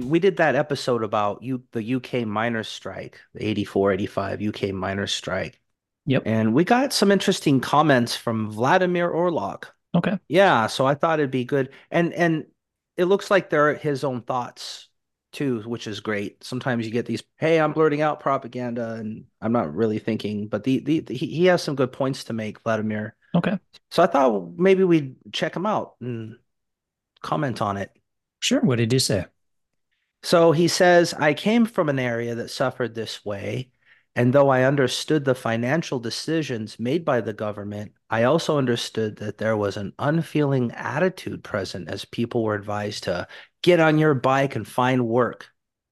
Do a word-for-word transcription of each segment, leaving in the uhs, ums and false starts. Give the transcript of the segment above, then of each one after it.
we did that episode about you the U K miners' strike, the eighty-four, eighty-five U K miners' strike. Yep. And we got some interesting comments from Vladimir Orlok. Okay. Yeah, so I thought it'd be good. And and it looks like they're his own thoughts too, which is great. Sometimes you get these, hey, I'm blurting out propaganda and I'm not really thinking, but the, the, the he, he has some good points to make, Vladimir. Okay. So I thought maybe we'd check him out and comment on it. Sure. What did you say? So he says, I came from an area that suffered this way, and though I understood the financial decisions made by the government, I also understood that there was an unfeeling attitude present as people were advised to get on your bike and find work.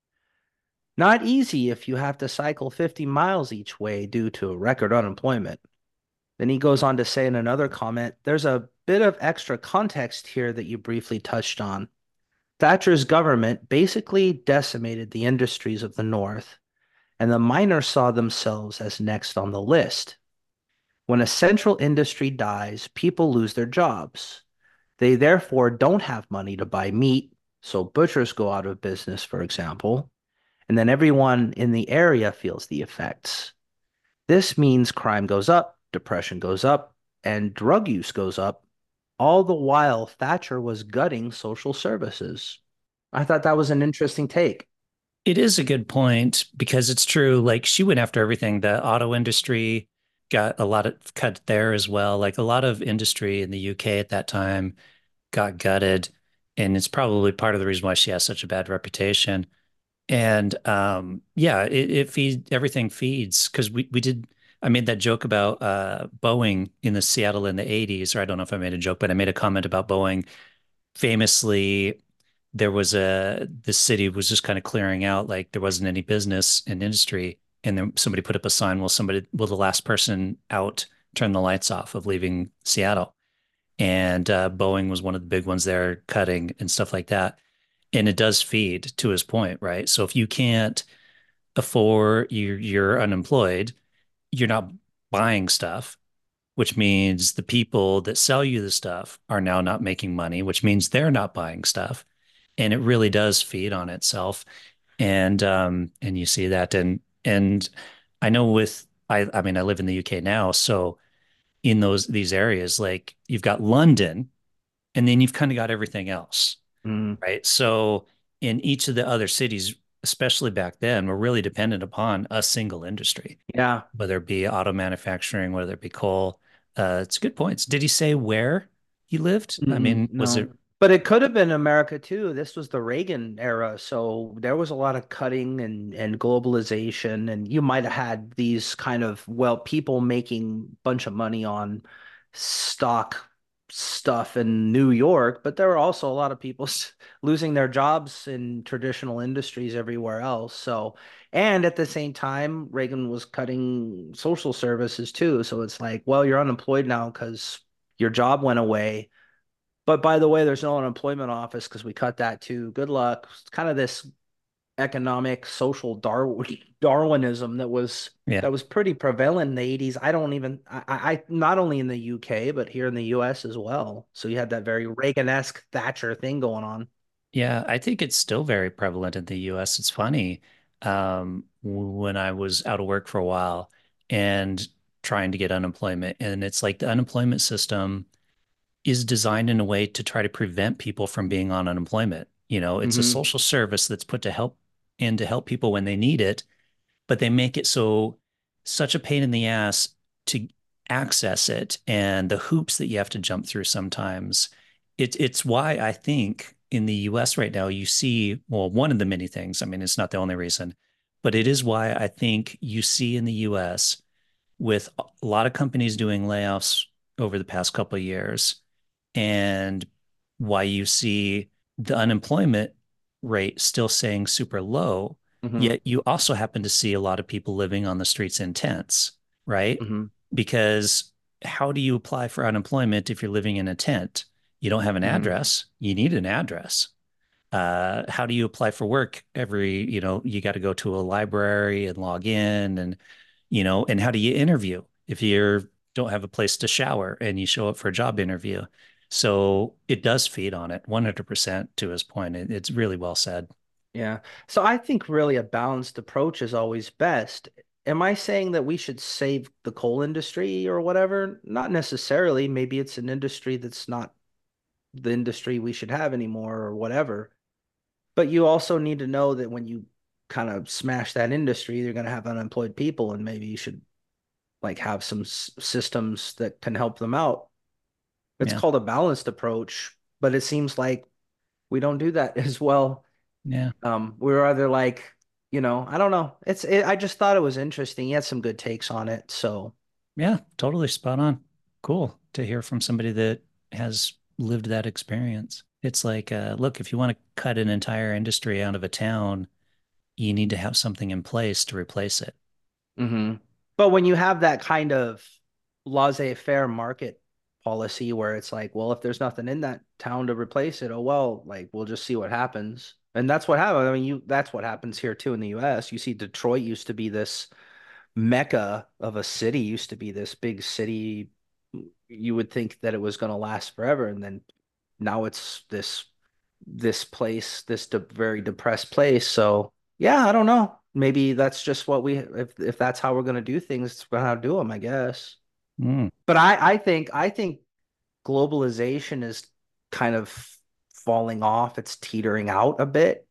Not easy if you have to cycle fifty miles each way due to record unemployment. Then he goes on to say in another comment, there's a bit of extra context here that you briefly touched on. Thatcher's government basically decimated the industries of the North, and the miners saw themselves as next on the list. When a central industry dies, people lose their jobs. They therefore don't have money to buy meat, so butchers go out of business, for example, and then everyone in the area feels the effects. This means crime goes up, depression goes up, and drug use goes up, all the while Thatcher was gutting social services. I thought that was an interesting take. It is a good point because it's true. Like she went after everything. The auto industry got a lot of cut there as well. Like a lot of industry in the U K at that time got gutted. And it's probably part of the reason why she has such a bad reputation. And um, yeah, it, it feeds everything feeds because we, we did. I made that joke about uh, Boeing in the Seattle in the eighties, or I don't know if I made a joke, but I made a comment about Boeing famously there was a the city was just kind of clearing out like there wasn't any business and industry and then somebody put up a sign, well somebody will the last person out turn the lights off of leaving Seattle, and uh, Boeing was one of the big ones there cutting and stuff like that, and it does feed to his point, right? So if you can't afford you're, you're unemployed, you're not buying stuff, which means the people that sell you the stuff are now not making money, which means they're not buying stuff. And it really does feed on itself. And um, and you see that. And and I know with I I mean I live in the U K now, so in those these areas, like you've got London and then you've kind of got everything else, Mm, right? So in each of the other cities, especially back then, we're really dependent upon a single industry, yeah. whether it be auto manufacturing, whether it be coal. Uh, it's good points. Did he say where he lived? I Mm-mm, mean, was no. it? But it could have been America too. This was the Reagan era, so there was a lot of cutting and and globalization, and you might have had these kind of, well, people making a bunch of money on stock stuff in New York, but there were also a lot of people s- losing their jobs in traditional industries everywhere else. So, and at the same time, Reagan was cutting social services too. So it's like, well, you're unemployed now because your job went away, but by the way, there's no unemployment office because we cut that too. Good luck. It's kind of this economic social Darwin Darwinism that was Yeah. that was pretty prevalent in the eighties. I don't even I, I not only in the U K but here in the U S as well. So you had that very Reagan-esque Thatcher thing going on. Yeah, I think it's still very prevalent in the U S. It's funny. Um, when I was out of work for a while and trying to get unemployment, and it's like the unemployment system is designed in a way to try to prevent people from being on unemployment. You know, it's a Hmm. social service that's put to help in to help people when they need it, but they make it so such a pain in the ass to access it and the hoops that you have to jump through sometimes. It, it's why I think in the U S right now, you see, well, one of the many things, I mean, it's not the only reason, but it is why I think you see in the U S with a lot of companies doing layoffs over the past couple of years, and why you see the unemployment rate still staying super low, Hmm. yet you also happen to see a lot of people living on the streets in tents, right? Hmm. Because how do you apply for unemployment if you're living in a tent? You don't have an Hmm. address. You need an address. Uh, how do you apply for work? Every, you know, you got to go to a library and log in, and, you know, and how do you interview if you don't have a place to shower and you show up for a job interview? So it does feed on it one hundred percent to his point. It, it's really well said. Yeah. So I think really a balanced approach is always best. Am I saying that we should save the coal industry or whatever? Not necessarily. Maybe it's an industry that's not the industry we should have anymore or whatever. But you also need to know that when you kind of smash that industry, you're going to have unemployed people, and maybe you should like have some s systems that can help them out. It's Yeah. called a balanced approach, but it seems like we don't do that as well. Yeah. Um, we were either like, you know, I don't know. It's it, I just thought it was interesting. He had some good takes on it. So, Yeah. Totally spot on. Cool to hear from somebody that has lived that experience. It's like, uh, look, if you want to cut an entire industry out of a town, you need to have something in place to replace it. hmm. But when you have that kind of laissez-faire market policy where it's like, well, if there's nothing in that town to replace it, oh well, like we'll just see what happens. And that's what happened. I mean, you that's what happens here too in the U S. You see Detroit used to be this mecca of a city, used to be this big city. You would think that it was going to last forever, and then now it's this this place, this de very depressed place. So yeah, I don't know. Maybe that's just what we if if that's how we're gonna do things, we're gonna do them, I guess. Mm. But I I think I think globalization is kind of falling off. It's teetering out a bit.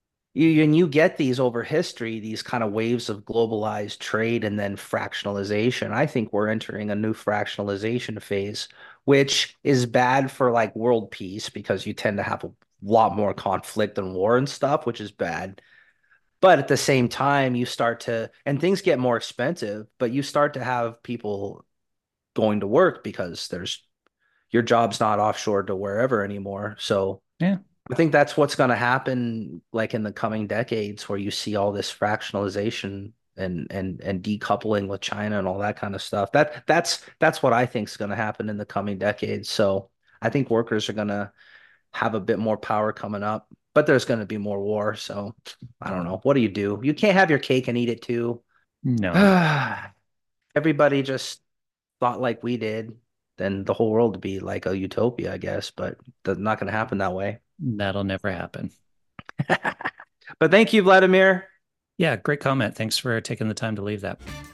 You and you get these over history, these kind of waves of globalized trade and then fractionalization. I think we're entering a new fractionalization phase, which is bad for like world peace because you tend to have a lot more conflict and war and stuff, which is bad. But at the same time, you start to, and things get more expensive, but you start to have people going to work because there's your job's not offshore to wherever anymore. So Yeah. I think that's what's going to happen like in the coming decades where you see all this fractionalization and and and decoupling with China and all that kind of stuff. That that's that's what I think is going to happen in the coming decades. So I think workers are going to have a bit more power coming up, but there's going to be more war. So I don't know. What do you do? You can't have your cake and eat it too. No, Everybody just thought like we did, then the whole world would be like a utopia, I guess, but that's not going to happen that way. that'll never happen. But thank you, Vladimir. Yeah, great comment. Thanks for taking the time to leave that.